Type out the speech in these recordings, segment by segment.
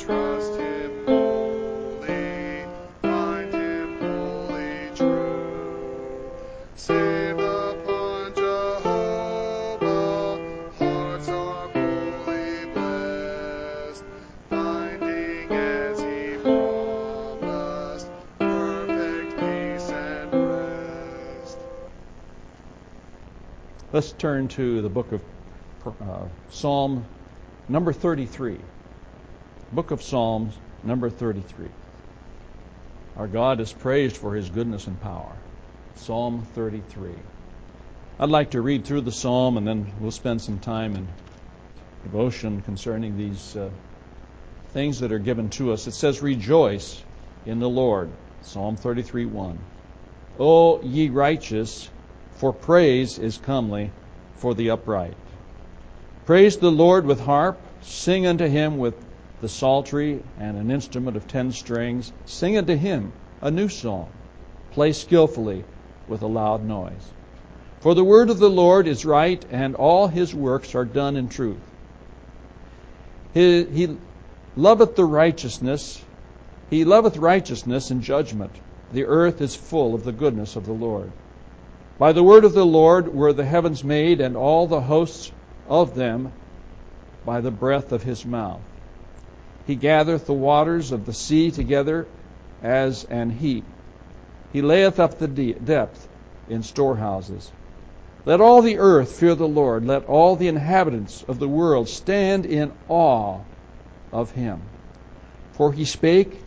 trust Him wholly, find Him wholly true. Save upon Jehovah, hearts are wholly blessed, finding as He promised, perfect peace and rest. Let's turn to the book of Psalm number 33. Book of Psalms, number 33. Our God is praised for His goodness and power. Psalm 33. I'd like to read through the psalm, and then we'll spend some time in devotion concerning these things that are given to us. It says, "Rejoice in the Lord." Psalm 33:1. "O ye righteous, for praise is comely for the upright. Praise the Lord with harp, sing unto Him with the psaltery and an instrument of 10 strings. Sing unto Him a new song, play skillfully with a loud noise. For the word of the Lord is right, and all His works are done in truth. He loveth righteousness and judgment. The earth is full of the goodness of the Lord. By the word of the Lord were the heavens made, and all the hosts of them by the breath of His mouth. He gathereth the waters of the sea together as an heap. He layeth up the depth in storehouses. Let all the earth fear the Lord. Let all the inhabitants of the world stand in awe of Him. For He spake,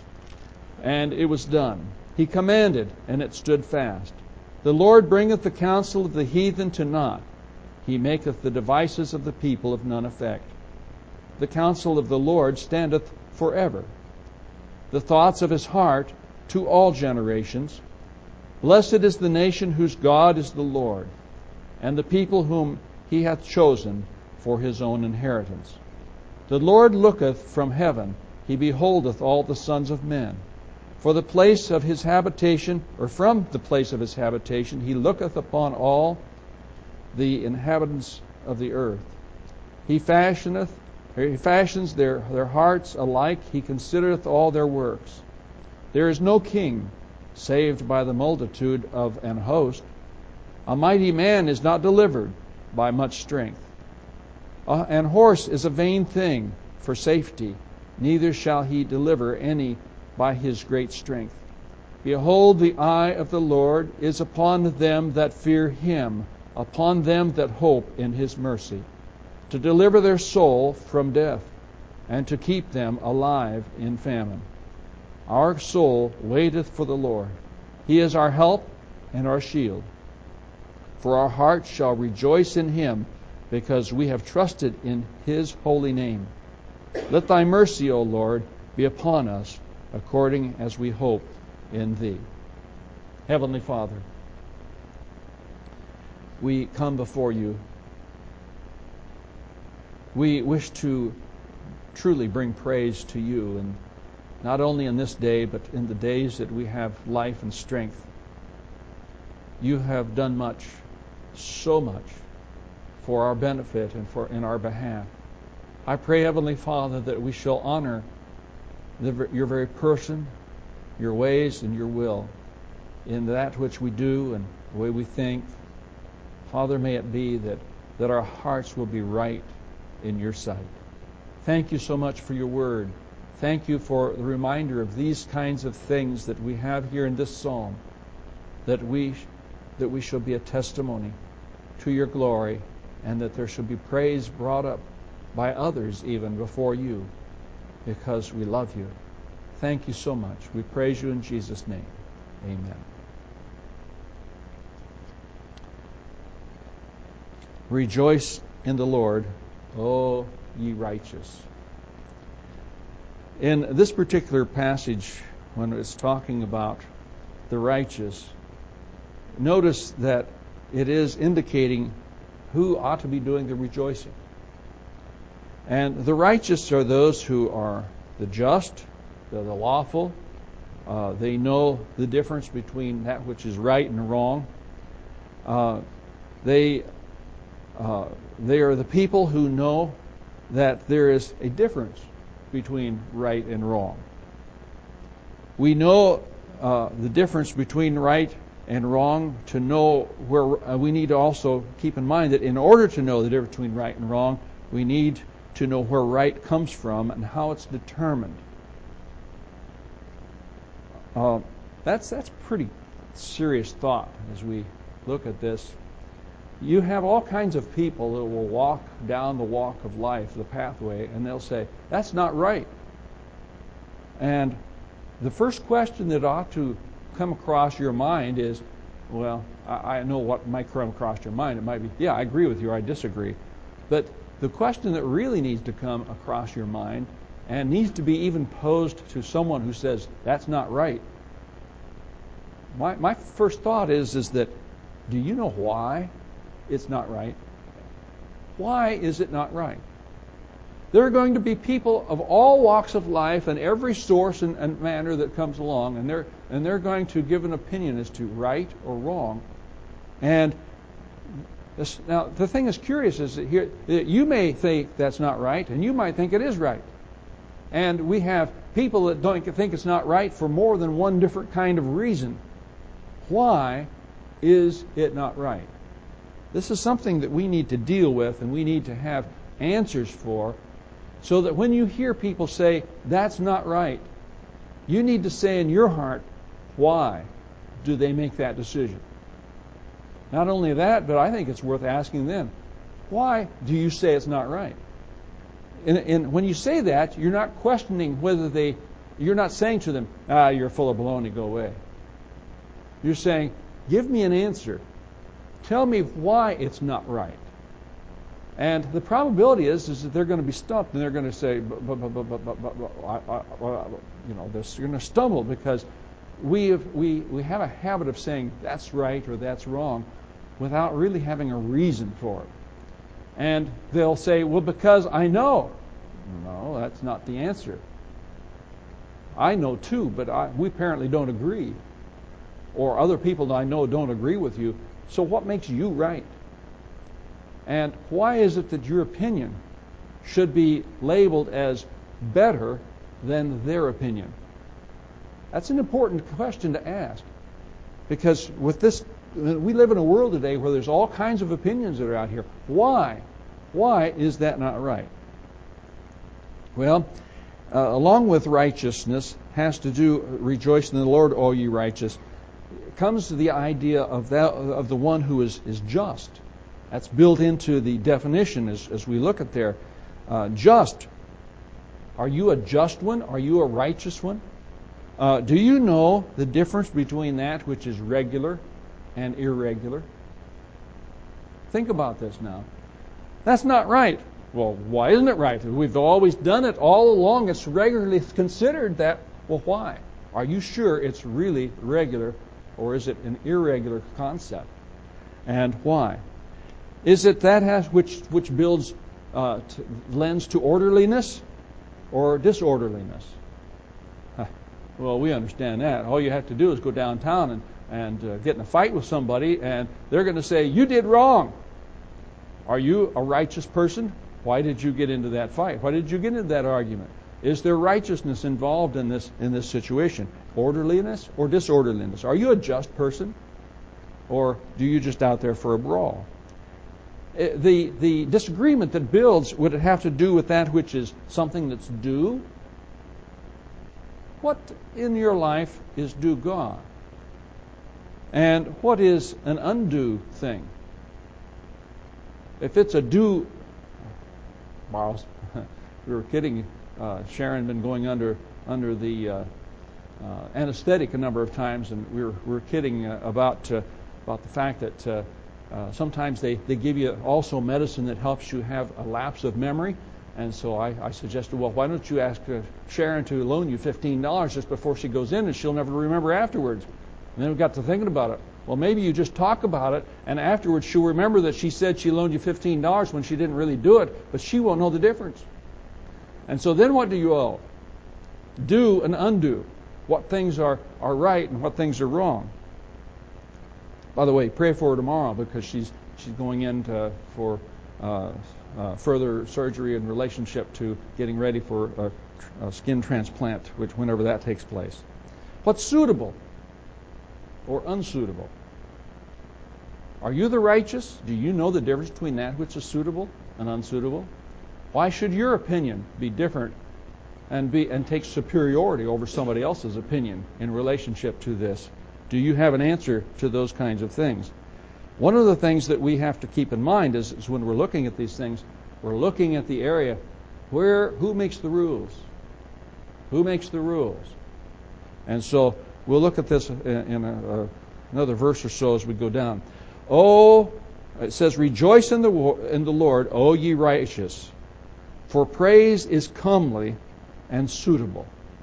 and it was done. He commanded, and it stood fast. The Lord bringeth the counsel of the heathen to naught. He maketh the devices of the people of none effect. The counsel of the Lord standeth forever, the thoughts of His heart to all generations. Blessed is the nation whose God is the Lord, and the people whom He hath chosen for His own inheritance. The Lord looketh from heaven, He beholdeth all the sons of men. For the place of His habitation, or from the place of His habitation, He looketh upon all the inhabitants of the earth. He fashions their hearts alike. He considereth all their works. There is no king saved by the multitude of an host. A mighty man is not delivered by much strength. An horse is a vain thing for safety, neither shall he deliver any by his great strength. Behold, the eye of the Lord is upon them that fear Him, upon them that hope in His mercy, to deliver their soul from death, and to keep them alive in famine. Our soul waiteth for the Lord. He is our help and our shield. For our heart shall rejoice in Him, because we have trusted in His holy name. Let Thy mercy, O Lord, be upon us, according as we hope in Thee. Heavenly Father, we come before You. We wish to truly bring praise to You, and not only in this day, but in the days that we have life and strength. You have done much, so much, for our benefit and in our behalf. I pray, Heavenly Father, that we shall honor Your very person, Your ways, and Your will in that which we do and the way we think. Father, may it be that our hearts will be right in Your sight. Thank You so much for Your word. Thank You for the reminder of these kinds of things that we have here in this psalm, that we shall be a testimony to Your glory, and that there shall be praise brought up by others even before You, because we love You. Thank You so much. We praise You in Jesus' name. Amen. Rejoice in the Lord, O ye righteous. In this particular passage, when it's talking about the righteous, notice that it is indicating who ought to be doing the rejoicing. And the righteous are those who are the just, the lawful. They know the difference between that which is right and wrong. They are the people who know that there is a difference between right and wrong. We know the difference between right and wrong. To know where we need to also keep in mind that in order to know the difference between right and wrong, we need to know where right comes from and how it's determined. That's pretty serious thought as we look at this. You have all kinds of people that will walk down the walk of life, the pathway, and they'll say, that's not right. And the first question that ought to come across your mind is, well, I know what might come across your mind. It might be, yeah, I agree with you, or I disagree. But the question that really needs to come across your mind and needs to be even posed to someone who says, that's not right. My first thought is that, do you know why it's not right? Why is it not right? There are going to be people of all walks of life and every source and manner that comes along, and they're going to give an opinion as to right or wrong. And now the thing that's curious is that you may think that's not right, and you might think it is right. And we have people that don't think it's not right for more than one different kind of reason. Why is it not right? This is something that we need to deal with and we need to have answers for, so that when you hear people say, that's not right, you need to say in your heart, why do they make that decision? Not only that, but I think it's worth asking them, why do you say it's not right? And when you say that, you're not questioning whether you're not saying to them, you're full of baloney, go away. You're saying, give me an answer. Tell me why it's not right. And the probability is that they're going to be stumped, and they're going to say, they're going to stumble, because we have a habit of saying that's right or that's wrong without really having a reason for it. And they'll say, well, because I know. No, that's not the answer. I know too, but we apparently don't agree. Or other people that I know don't agree with you. So what makes you right? And why is it that your opinion should be labeled as better than their opinion? That's an important question to ask. Because with this, we live in a world today where there's all kinds of opinions that are out here. Why? Why is that not right? Well, along with righteousness has to do, rejoice in the Lord, all ye righteous. It comes to the idea of the one who is just. That's built into the definition as we look at there. Just. Are you a just one? Are you a righteous one? Do you know the difference between that which is regular and irregular? Think about this now. That's not right. Well, why isn't it right? We've always done it all along. It's regularly considered that. Well, why? Are you sure it's really regular, or is it an irregular concept? And why? Is it that which builds lends to orderliness or disorderliness? Well, we understand that. All you have to do is go downtown and get in a fight with somebody, and they're going to say, you did wrong. Are you a righteous person? Why did you get into that fight? Why did you get into that argument? Is there righteousness involved in this situation? Orderliness or disorderliness? Are you a just person? Or do you just out there for a brawl? The disagreement that builds, would it have to do with that which is something that's due? What in your life is due God? And what is an undue thing? If it's a due, well, we were kidding. Sharon been going under the anesthetic a number of times, and we were kidding about the fact that sometimes they give you also medicine that helps you have a lapse of memory. And so I suggested, well, why don't you ask Sharon to loan you $15 just before she goes in, and she'll never remember afterwards. And then we got to thinking about it. Well, maybe you just talk about it, and afterwards she'll remember that she said she loaned you $15 when she didn't really do it, but she won't know the difference. And so then what do you owe? Do and undo. What things are right and what things are wrong. By the way, pray for her tomorrow, because she's going in for further surgery in relationship to getting ready for a skin transplant, whenever that takes place. What's suitable or unsuitable? Are you the righteous? Do you know the difference between that which is suitable and unsuitable? Why should your opinion be different and take superiority over somebody else's opinion in relationship to this? Do you have an answer to those kinds of things? One of the things that we have to keep in mind is when we're looking at these things, we're looking at the area who makes the rules? Who makes the rules? And so we'll look at this in another verse or so as we go down. Oh, it says, rejoice in the Lord, O ye righteous, for praise is comely and suitable.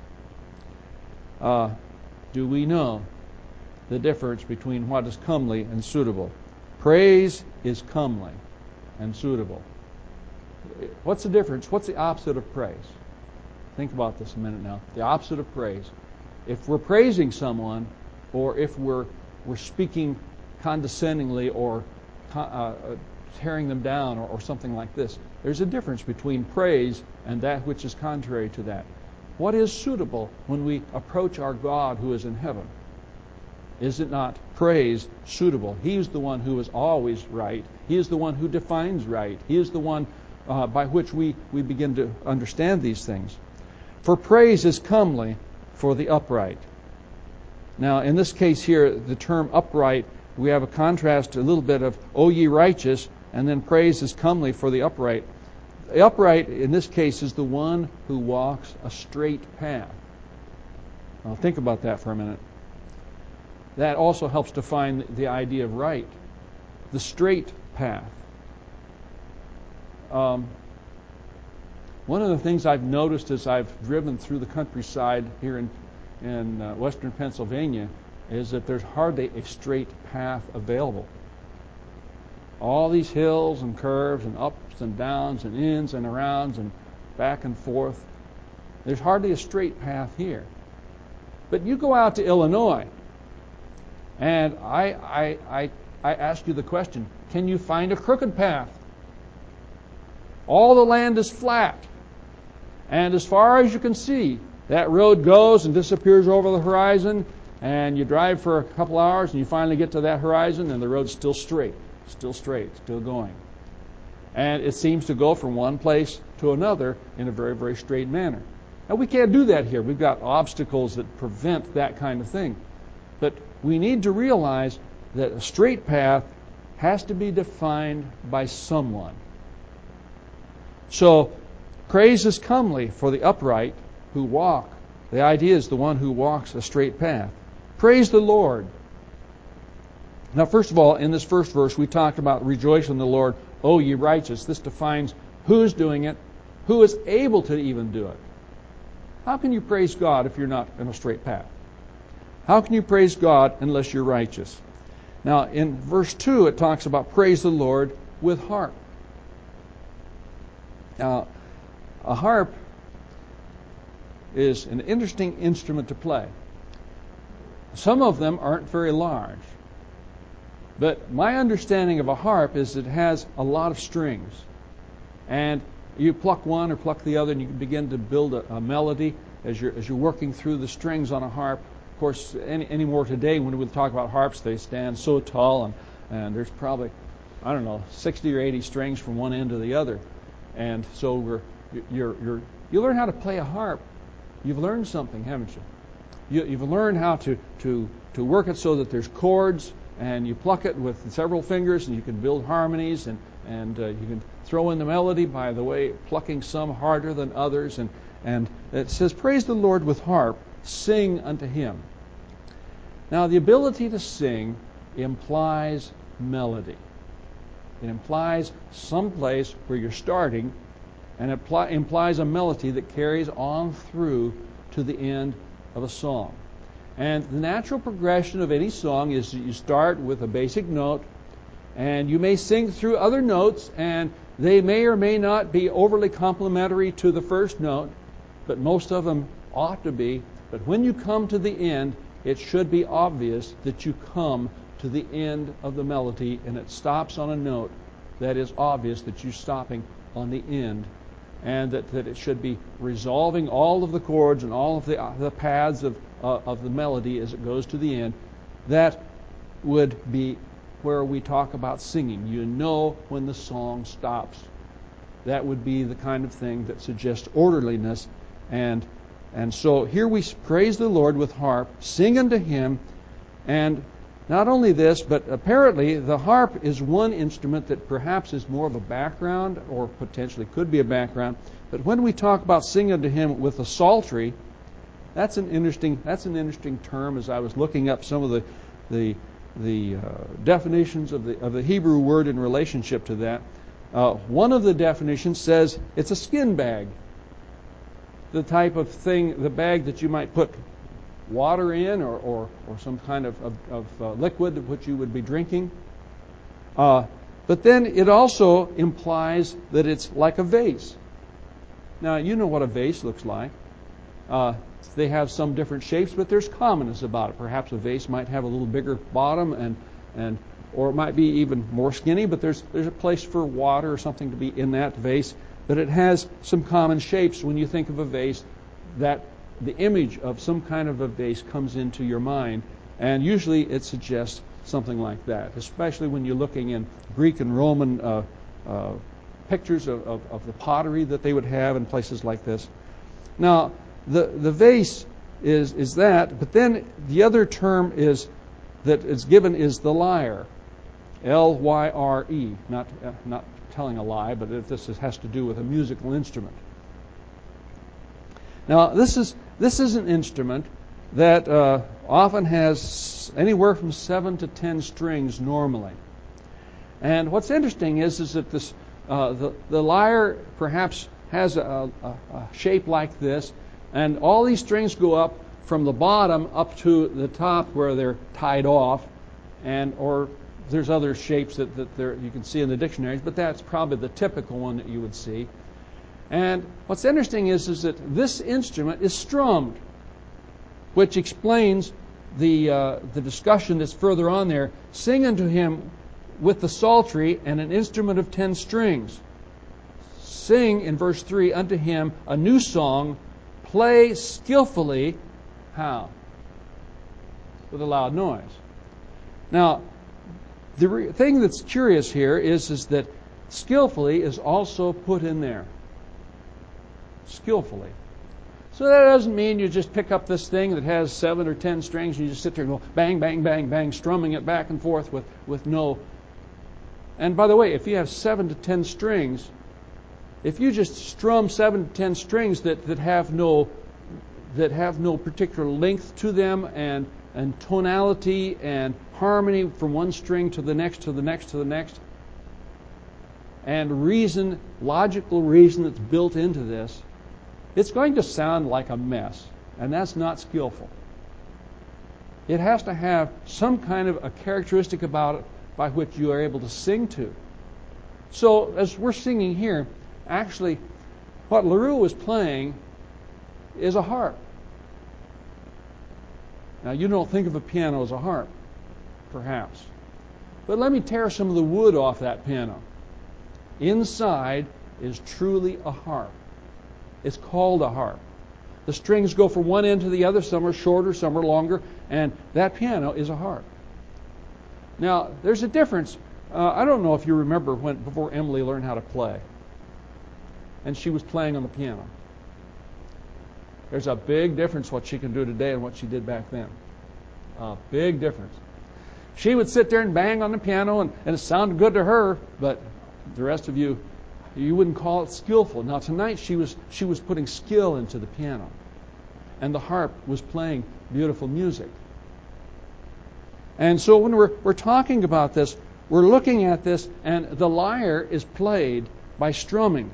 Do we know the difference between what is comely and suitable? Praise is comely and suitable. What's the difference? What's the opposite of praise? Think about this a minute now. The opposite of praise. If we're praising someone, or if we're speaking condescendingly or tearing them down or something like this, there's a difference between praise and that which is contrary to that. What is suitable when we approach our God who is in heaven? Is it not praise suitable? He is the one who is always right. He is the one who defines right. He is the one by which we begin to understand these things. For praise is comely for the upright. Now, in this case here, the term upright, we have a contrast, a little bit of, O ye righteous, and then praise is comely for the upright. The upright, in this case, is the one who walks a straight path. Now, think about that for a minute. That also helps define the idea of right. The straight path. One of the things I've noticed as I've driven through the countryside here in western Pennsylvania is that there's hardly a straight path available. All these hills and curves and ups and downs and ins and arounds and back and forth. There's hardly a straight path here. But you go out to Illinois, and I ask you the question, can you find a crooked path? All the land is flat. And as far as you can see, that road goes and disappears over the horizon, and you drive for a couple hours, and you finally get to that horizon, and the road's still straight, still going. And it seems to go from one place to another in a very, very straight manner. Now, we can't do that here. We've got obstacles that prevent that kind of thing. But we need to realize that a straight path has to be defined by someone. So, praise is comely for the upright who walk. The idea is the one who walks a straight path. Praise the Lord. Now, first of all, in this first verse, we talked about rejoice in the Lord, O ye righteous. This defines who's doing it, who is able to even do it. How can you praise God if you're not in a straight path? How can you praise God unless you're righteous? Now, in verse 2, it talks about praise the Lord with harp. Now, a harp is an interesting instrument to play. Some of them aren't very large. But my understanding of a harp is it has a lot of strings. And you pluck one or pluck the other, and you can begin to build a melody as you're working through the strings on a harp. Of course, any more today, when we talk about harps, they stand so tall, and there's probably, 60 or 80 strings from one end to the other. And so you learn how to play a harp. You've learned something, haven't you? You've learned how to work it so that there's chords, and you pluck it with several fingers, and you can build harmonies, and you can throw in the melody, by the way, plucking some harder than others. And it says, praise the Lord with harp, sing unto him. Now, the ability to sing implies melody. It implies some place where you're starting, and it implies a melody that carries on through to the end of a song. And the natural progression of any song is that you start with a basic note, and you may sing through other notes, and they may or may not be overly complementary to the first note, but most of them ought to be. But when you come to the end, it should be obvious that you come to the end of the melody, and it stops on a note that is obvious that you're stopping on the end, and that it should be resolving all of the chords and all of the paths of the melody as it goes to the end. That would be where we talk about singing. You know when the song stops. That would be the kind of thing that suggests orderliness. And so here we praise the Lord with harp, sing unto Him, and not only this, but apparently the harp is one instrument that perhaps is more of a background, or potentially could be a background. But when we talk about sing unto Him with the psaltery, that's an interesting term. As I was looking up some of the definitions of the Hebrew word in relationship to that, one of the definitions says it's a skin bag, the type of thing, the bag that you might put water in, or some kind of liquid which you would be drinking. But then it also implies that it's like a vase. Now, you know what a vase looks like. They have some different shapes, but there's commonness about it. Perhaps a vase might have a little bigger bottom, or it might be even more skinny, but there's a place for water or something to be in that vase. But it has some common shapes. When you think of a vase, that the image of some kind of a vase comes into your mind, and usually it suggests something like that, especially when you're looking in Greek and Roman pictures of the pottery that they would have in places like this. Now, the vase is that, but then the other term that is given is the lyre, L-Y-R-E, not telling a lie, but this has to do with a musical instrument. Now, this is an instrument that often has anywhere from 7 to 10 strings normally. And what's interesting is that this the lyre perhaps has a shape like this, and all these strings go up from the bottom up to the top where they're tied off, or there's other shapes that you can see in the dictionaries, but that's probably the typical one that you would see. And what's interesting is that this instrument is strummed, which explains the discussion that's further on there. Sing unto Him with the psaltery and an instrument of 10 strings. Sing, in verse 3, unto Him a new song. Play skillfully. How? With a loud noise. Now, the thing that's curious here is that skillfully is also put in there. Skillfully. So that doesn't mean you just pick up this thing that has 7 or 10 strings and you just sit there and go bang, bang, bang, bang, strumming it back and forth with no... And by the way, if you have 7 to 10 strings, if you just strum 7 to 10 strings that have no particular length to them, and tonality and harmony from one string to the next, to the next, to the next, and reason, logical reason that's built into this, it's going to sound like a mess, and that's not skillful. It has to have some kind of a characteristic about it by which you are able to sing to. So as we're singing here, actually, what LaRue was playing is a harp. Now, you don't think of a piano as a harp, perhaps. But let me tear some of the wood off that piano. Inside is truly a harp. It's called a harp. The strings go from one end to the other. Some are shorter, some are longer, and that piano is a harp. Now, there's a difference. I don't know if you remember before Emily learned how to play, and she was playing on the piano. There's a big difference what she can do today and what she did back then. A big difference. She would sit there and bang on the piano, and it sounded good to her, but the rest of you wouldn't call it skillful. Now tonight she was putting skill into the piano, and the harp was playing beautiful music. And so when we're talking about this, we're looking at this, and the lyre is played by strumming.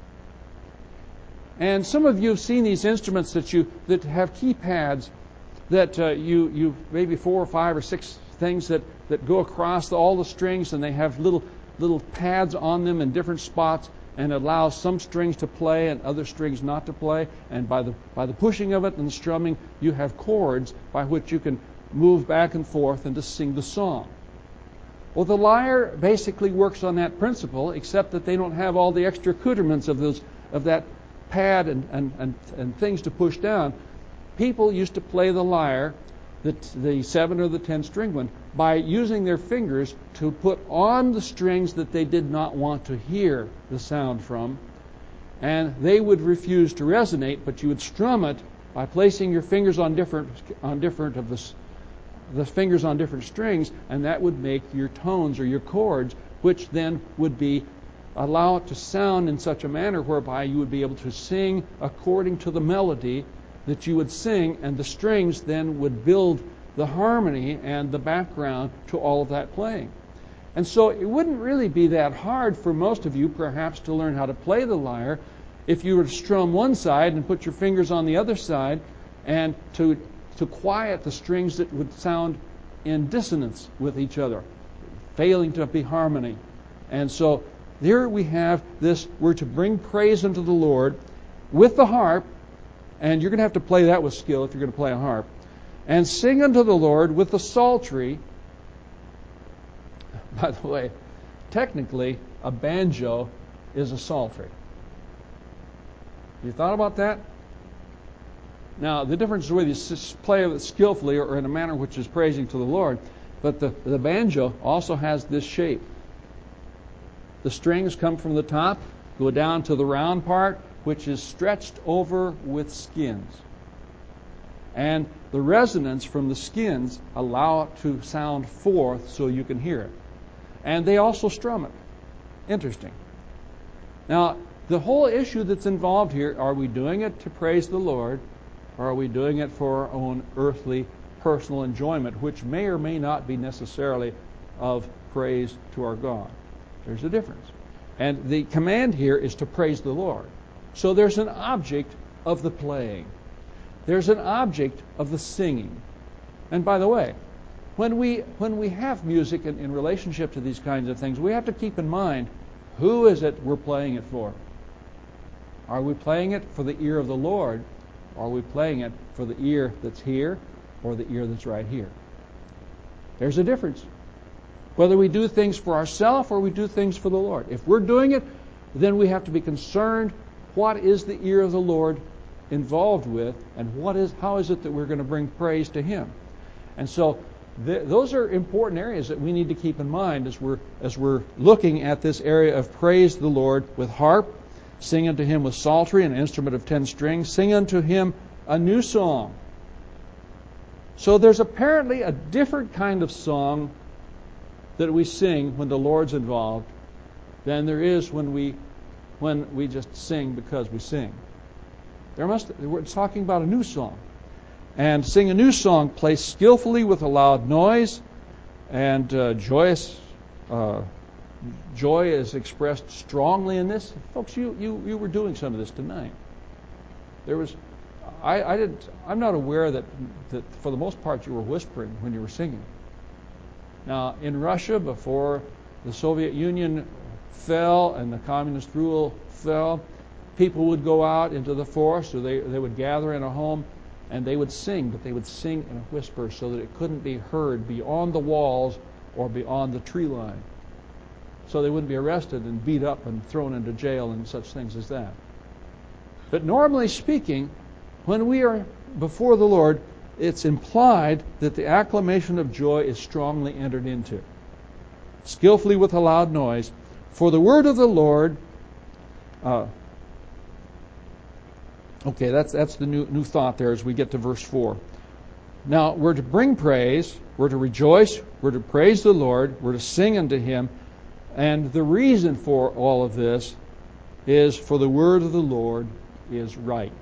And some of you have seen these instruments that have keypads that you maybe 4 or 5 or 6 things that go across all the strings, and they have little pads on them in different spots, and allow some strings to play and other strings not to play. And by the pushing of it and the strumming, you have chords by which you can move back and forth and to sing the song. Well, the lyre basically works on that principle, except that they don't have all the extra accoutrements of that pad and things to push down. People used to play the lyre, the 7 or the 10 string one, by using their fingers to put on the strings that they did not want to hear the sound from, and they would refuse to resonate, but you would strum it by placing your fingers on different of the fingers on different strings, and that would make your tones or your chords, which then would be allow it to sound in such a manner whereby you would be able to sing according to the melody that you would sing, and the strings then would build the harmony and the background to all of that playing. And so it wouldn't really be that hard for most of you perhaps to learn how to play the lyre if you were to strum one side and put your fingers on the other side, and to quiet the strings that would sound in dissonance with each other, failing to be harmony. And so there we have this, we're to bring praise unto the Lord with the harp, and you're going to have to play that with skill if you're going to play a harp, and sing unto the Lord with the psaltery. By the way, technically, a banjo is a psaltery. You thought about that? Now, the difference is whether you play it skillfully or in a manner which is praising to the Lord, but the banjo also has this shape. The strings come from the top, go down to the round part, which is stretched over with skins. And the resonance from the skins allow it to sound forth so you can hear it. And they also strum it. Interesting. Now, the whole issue that's involved here, are we doing it to praise the Lord, or are we doing it for our own earthly, personal enjoyment, which may or may not be necessarily of praise to our God? There's a difference. And the command here is to praise the Lord. So there's an object of the playing. There's an object of the singing. And by the way, when we have music in relationship to these kinds of things, we have to keep in mind, who is it we're playing it for? Are we playing it for the ear of the Lord? Or are we playing it for the ear that's here or the ear that's right here? There's a difference. Whether we do things for ourselves or we do things for the Lord. If we're doing it, then we have to be concerned, what is the ear of the Lord involved with, and how is it that we're going to bring praise to Him? And so those are important areas that we need to keep in mind as we're looking at this area of praise the Lord with harp, sing unto Him with psaltery, an instrument of 10 strings, sing unto Him a new song. So there's apparently a different kind of song that we sing when the Lord's involved than there is when we just sing because we sing. We're talking about a new song. And sing a new song, play skillfully with a loud noise, and joy is expressed strongly in this. Folks, you were doing some of this tonight. I'm not aware that for the most part you were whispering when you were singing. Now, in Russia, before the Soviet Union fell and the communist rule fell, people would go out into the forest, or they would gather in a home, and they would sing, but they would sing in a whisper so that it couldn't be heard beyond the walls or beyond the tree line. So they wouldn't be arrested and beat up and thrown into jail and such things as that. But normally speaking, when we are before the Lord, it's implied that the acclamation of joy is strongly entered into. Skillfully with a loud noise. For the word of the Lord... Okay, that's the new thought there as we get to verse 4. Now, we're to bring praise, we're to rejoice, we're to praise the Lord, we're to sing unto Him, and the reason for all of this is for the word of the Lord is right.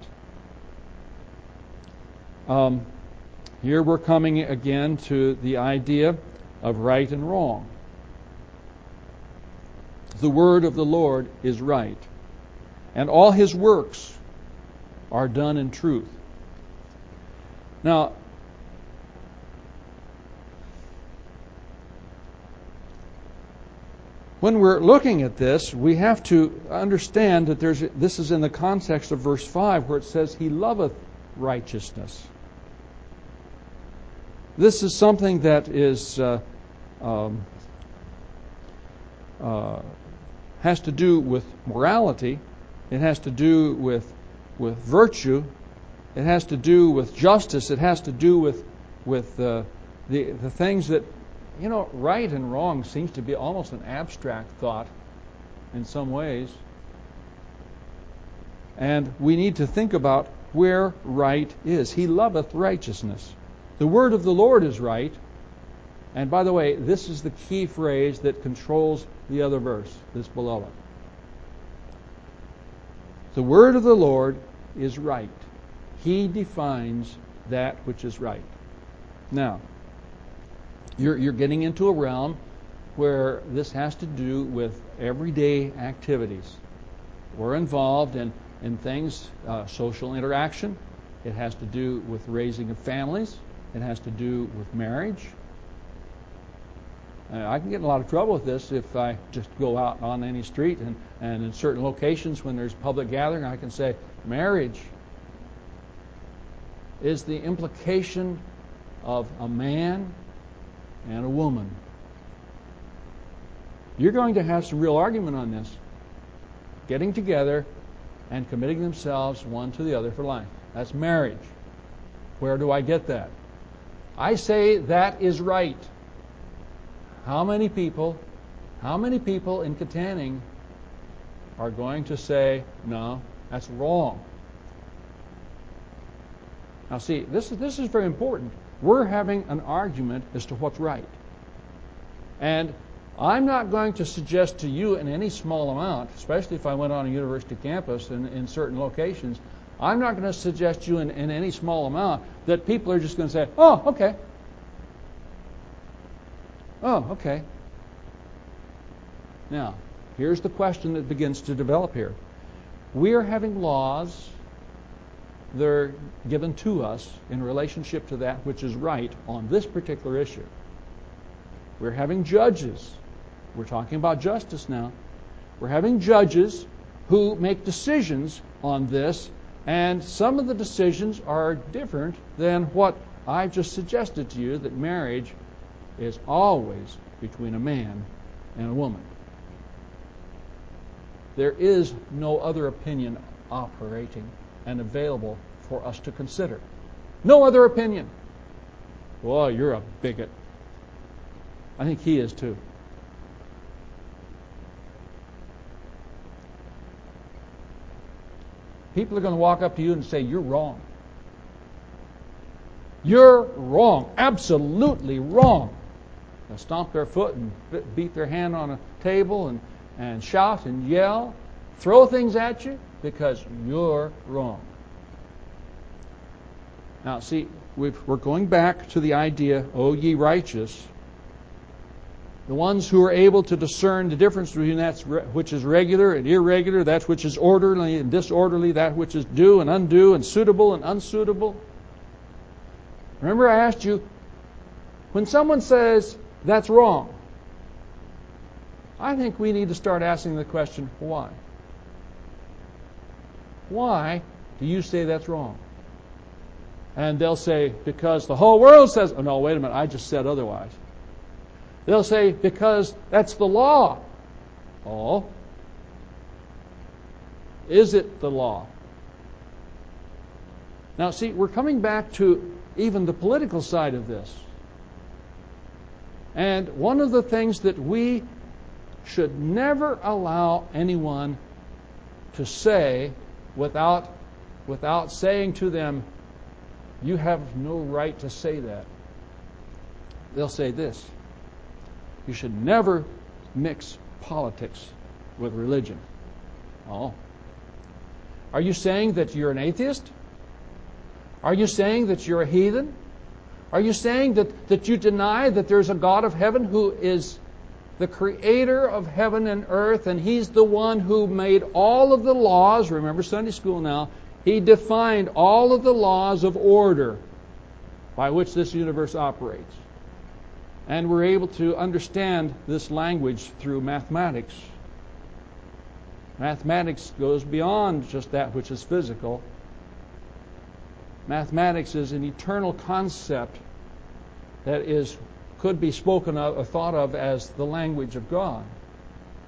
Here we're coming again to the idea of right and wrong. The word of the Lord is right, and all His works are done in truth. Now, when we're looking at this, we have to understand that this is in the context of verse 5 where it says, He loveth righteousness. This is something that is has to do with morality. It has to do with virtue. It has to do with justice. It has to do with the things that, right and wrong seems to be almost an abstract thought in some ways. And we need to think about where right is. He loveth righteousness. The word of the Lord is right. And by the way, this is the key phrase that controls the other verse, this below it. The word of the Lord is right. He defines that which is right. Now, you're getting into a realm where this has to do with everyday activities. We're involved in things, social interaction. It has to do with raising of families. It has to do with marriage. I can get in a lot of trouble with this if I just go out on any street and in certain locations when there's public gathering, I can say, marriage is the implication of a man and a woman. You're going to have some real argument on this. Getting together and committing themselves one to the other for life. That's marriage. Where do I get that? I say that is right. How many people in Katanning are going to say, no, that's wrong? Now see, this is very important. We're having an argument as to what's right. And I'm not going to suggest to you in any small amount, especially if I went on a university campus in certain locations, I'm not going to suggest to you in any small amount that people are just going to say, oh, okay. Oh, okay. Now, here's the question that begins to develop here. We are having laws that are given to us in relationship to that which is right on this particular issue. We're having judges. We're talking about justice now. We're having judges who make decisions on this, and some of the decisions are different than what I've just suggested to you, that marriage is always between a man and a woman. There is no other opinion operating and available for us to consider. No other opinion. Boy, you're a bigot. I think he is too. People are going to walk up to you and say, you're wrong. You're wrong. Absolutely wrong. They'll stomp their foot and beat their hand on a table and shout and yell, throw things at you because you're wrong. Now, see, we're going back to the idea, O ye righteous, the ones who are able to discern the difference between that which is regular and irregular, that which is orderly and disorderly, that which is due and undue, and suitable and unsuitable. Remember I asked you, when someone says that's wrong, I think we need to start asking the question, why? Why do you say that's wrong? And they'll say, because the whole world says, oh no, wait a minute, I just said otherwise. They'll say, because that's the law. Oh? Is it the law? Now see, we're coming back to even the political side of this. And one of the things that we should never allow anyone to say without saying to them, you have no right to say that. They'll say this: you should never mix politics with religion. Oh. Are you saying that you're an atheist? Are you saying that you're a heathen? Are you saying that you deny that there's a God of heaven who is the creator of heaven and earth, and He's the one who made all of the laws? Remember Sunday school now. He defined all of the laws of order by which this universe operates. And we're able to understand this language through mathematics. Mathematics goes beyond just that which is physical. Mathematics is an eternal concept that could be spoken of or thought of as the language of God.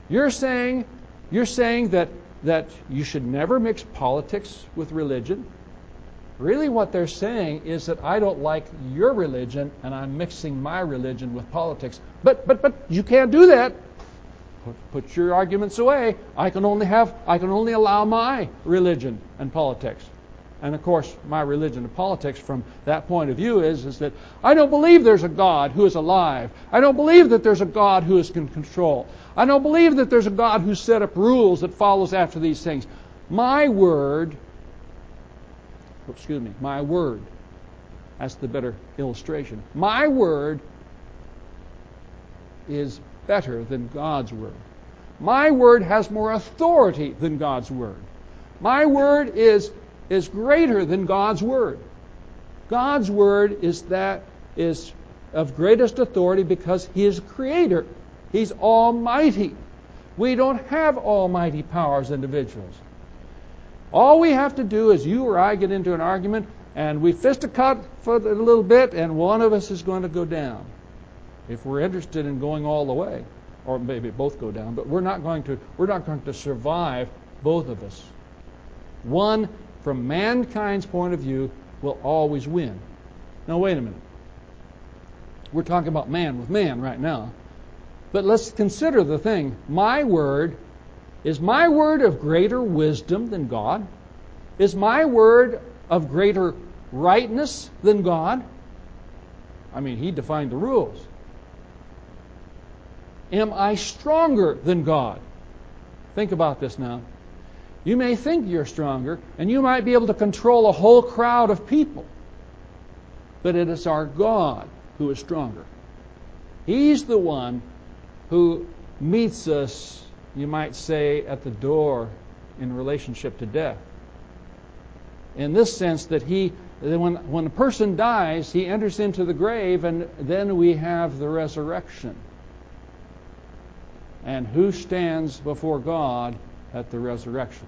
You're saying that you should never mix politics with religion. Really what they're saying is that I don't like your religion and I'm mixing my religion with politics. But you can't do that. Put your arguments away. I can only allow my religion and politics. And of course, my religion and politics from that point of view is that I don't believe there's a God who is alive. I don't believe that there's a God who is in control. I don't believe that there's a God who set up rules that follows after these things. My word, that's the better illustration. My word is better than God's word. My word has more authority than God's word. My word is greater than God's word. God's word is of greatest authority because He is creator. He's almighty. We don't have almighty power as individuals. All we have to do is you or I get into an argument and we fisticuff for a little bit and one of us is going to go down. If we're interested in going all the way, or maybe both go down, but we're not going to survive both of us. One, from mankind's point of view, will always win. Now wait a minute. We're talking about man with man right now. But let's consider the thing. Is my word of greater wisdom than God? Is my word of greater rightness than God? I mean, He defined the rules. Am I stronger than God? Think about this now. You may think you're stronger, and you might be able to control a whole crowd of people. But it is our God who is stronger. He's the one who meets us, you might say, at the door in relationship to death. In this sense that when a person dies, he enters into the grave, and then we have the resurrection. And who stands before God at the resurrection?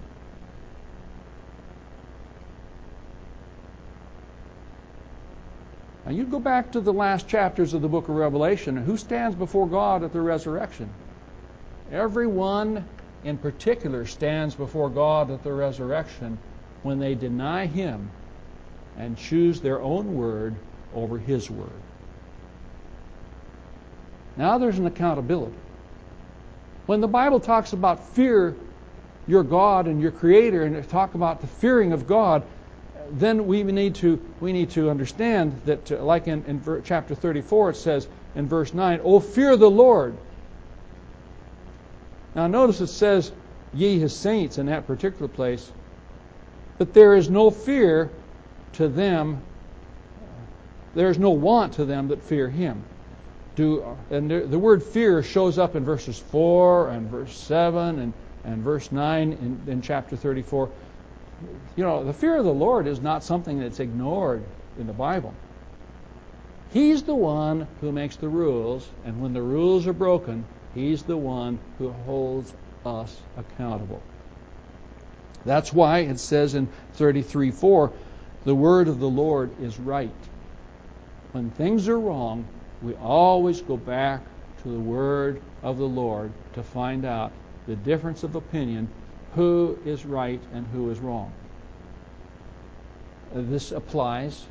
Now you go back to the last chapters of the book of Revelation, and who stands before God at the resurrection? Everyone in particular stands before God at the resurrection when they deny Him and choose their own word over His word. Now there's an accountability. When the Bible talks about fear your God and your Creator, and talk about the fearing of God, then we need to understand that, like in chapter 34, it says in verse 9, "O fear the Lord." Now notice it says, "Ye His saints" in that particular place, but there is no fear to them. There is no want to them that fear Him. And the word fear shows up in verses 4 and verse 7 and verse 9 in chapter 34. You know, the fear of the Lord is not something that's ignored in the Bible. He's the one who makes the rules, and when the rules are broken, He's the one who holds us accountable. That's why it says in 33:4, the word of the Lord is right. When things are wrong, we always go back to the word of the Lord to find out the difference of opinion, who is right and who is wrong. This applies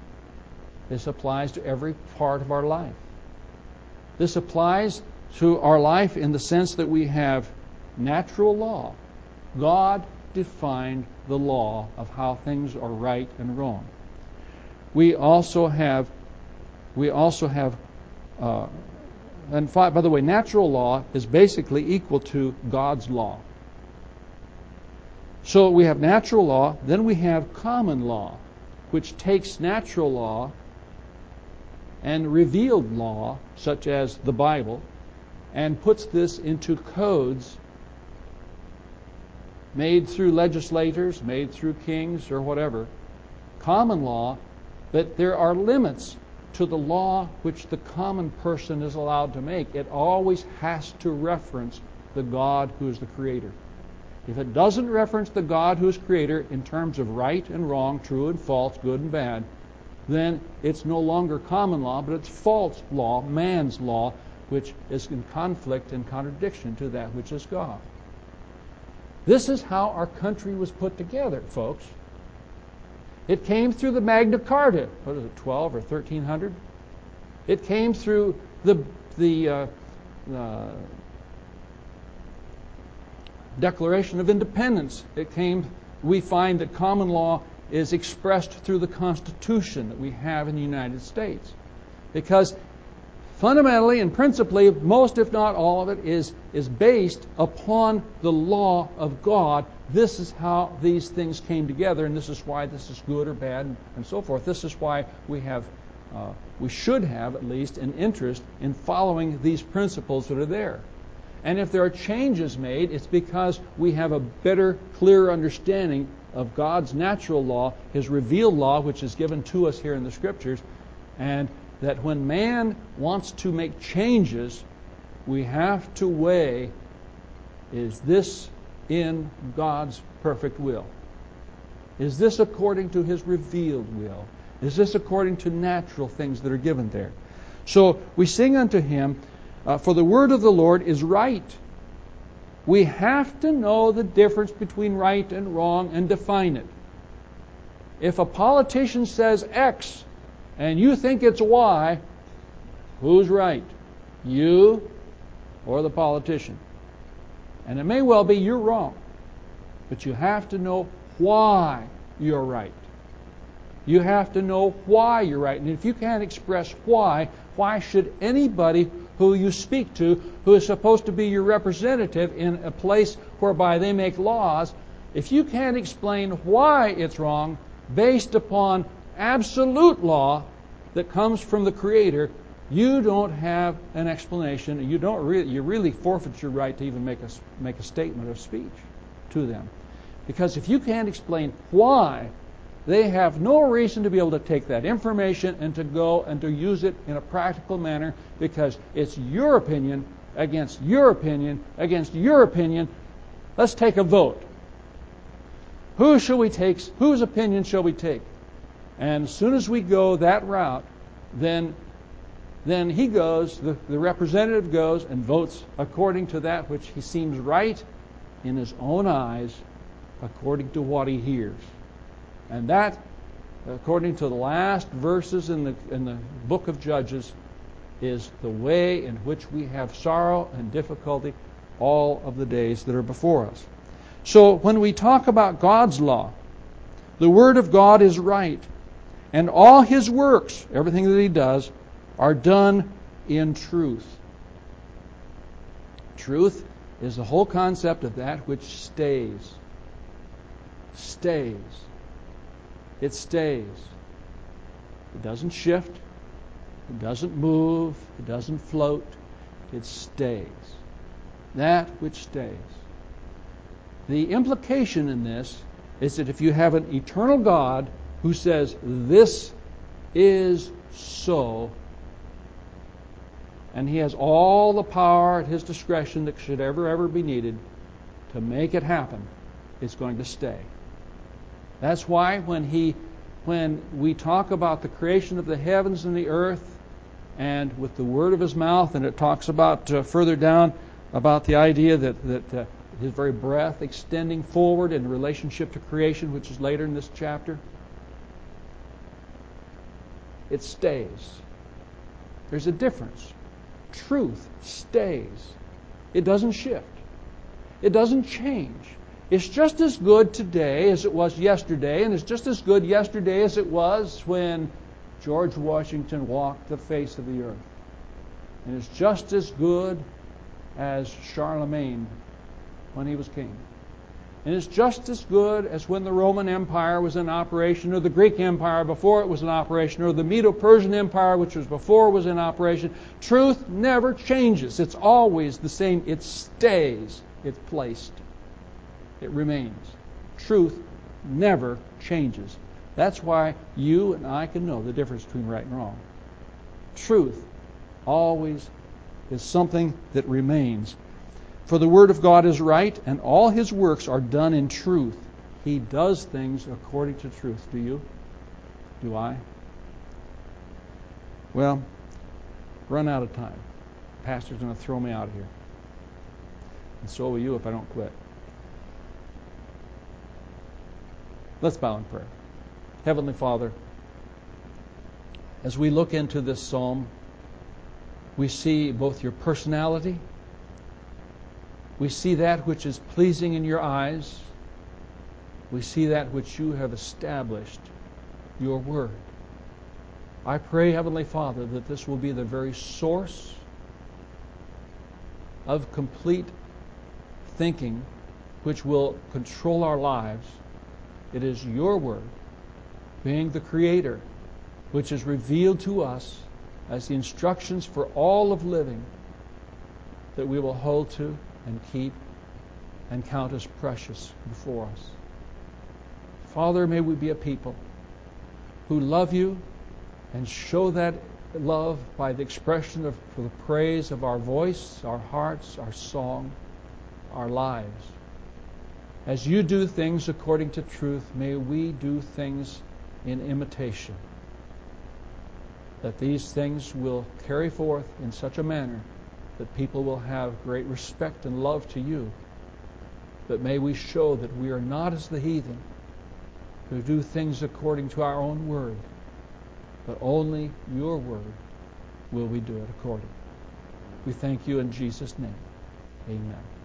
to every part of our life. This applies to our life in the sense that we have natural law. God defined the law of how things are right and wrong. We also have and by the way, natural law is basically equal to God's law. So we have natural law, then we have common law, which takes natural law and revealed law, such as the Bible, and puts this into codes made through legislators, made through kings, or whatever. Common law, but there are limits to the law which the common person is allowed to make. It always has to reference the God who is the Creator. If it doesn't reference the God who is Creator in terms of right and wrong, true and false, good and bad, then it's no longer common law, but it's false law, man's law, which is in conflict and contradiction to that which is God. This is how our country was put together, folks. It came through the Magna Carta, what is it, 12 or 1300? It came through the Declaration of Independence. We find that common law is expressed through the Constitution that we have in the United States. Because fundamentally and principally, most if not all of it is based upon the law of God. This is how these things came together, and this is why this is good or bad and so forth. This is why we should have at least an interest in following these principles that are there. And if there are changes made, it's because we have a better, clearer understanding of God's natural law, His revealed law, which is given to us here in the Scriptures, and that when man wants to make changes, we have to weigh, is this in God's perfect will? Is this according to His revealed will? Is this according to natural things that are given there? So we sing unto Him, for the word of the Lord is right. We have to know the difference between right and wrong and define it. If a politician says X and you think it's Y, who's right? You or the politician? And it may well be you're wrong, but you have to know why you're right. You have to know why you're right. And if you can't express why should anybody who you speak to, who is supposed to be your representative in a place whereby they make laws, if you can't explain why it's wrong based upon absolute law that comes from the Creator, you don't have an explanation. You really forfeit your right to even make a statement of speech to them. Because if you can't explain why, they have no reason to be able to take that information and to go and to use it in a practical manner, because it's your opinion against your opinion against your opinion. Let's take a vote. Whose opinion shall we take? And as soon as we go that route, then he goes, the representative goes and votes according to that which he seems right in his own eyes, according to what he hears. And that, according to the last verses in the book of Judges, is the way in which we have sorrow and difficulty all of the days that are before us. So when we talk about God's law, the Word of God is right, and all His works, everything that He does, are done in truth. Truth is the whole concept of that which stays. Stays. It stays. It doesn't shift. It doesn't move. It doesn't float. It stays. That which stays. The implication in this is that if you have an eternal God who says, this is so, and He has all the power at His discretion that should ever be needed to make it happen, it's going to stay. That's why when we talk about the creation of the heavens and the earth, and with the word of His mouth, and it talks about further down about the idea that His very breath extending forward in relationship to creation, which is later in this chapter, it stays. There's a difference. Truth stays. It doesn't shift. It doesn't change. It's just as good today as it was yesterday, and it's just as good yesterday as it was when George Washington walked the face of the earth. And it's just as good as Charlemagne when he was king. And it's just as good as when the Roman Empire was in operation, or the Greek Empire before it was in operation, or the Medo-Persian Empire, which was before it was in operation. Truth never changes. It's always the same. It stays. It's placed. It remains. Truth never changes. That's why you and I can know the difference between right and wrong. Truth always is something that remains. For the Word of God is right, and all His works are done in truth. He does things according to truth. Do you? Do I? Well, run out of time. pastor's going to throw me out of here. And so will you if I don't quit. Let's bow in prayer. Heavenly Father, as we look into this psalm, we see both your personality, we see that which is pleasing in your eyes, we see that which you have established, your word. I pray, Heavenly Father, that this will be the very source of complete thinking which will control our lives. It is your word, being the Creator, which is revealed to us as the instructions for all of living, that we will hold to and keep and count as precious before us. Father, may we be a people who love you and show that love by the expression of the praise of our voice, our hearts, our song, our lives. As you do things according to truth, may we do things in imitation, that these things will carry forth in such a manner that people will have great respect and love to you. But may we show that we are not as the heathen, who do things according to our own word, but only your word will we do it according. We thank you in Jesus' name. Amen.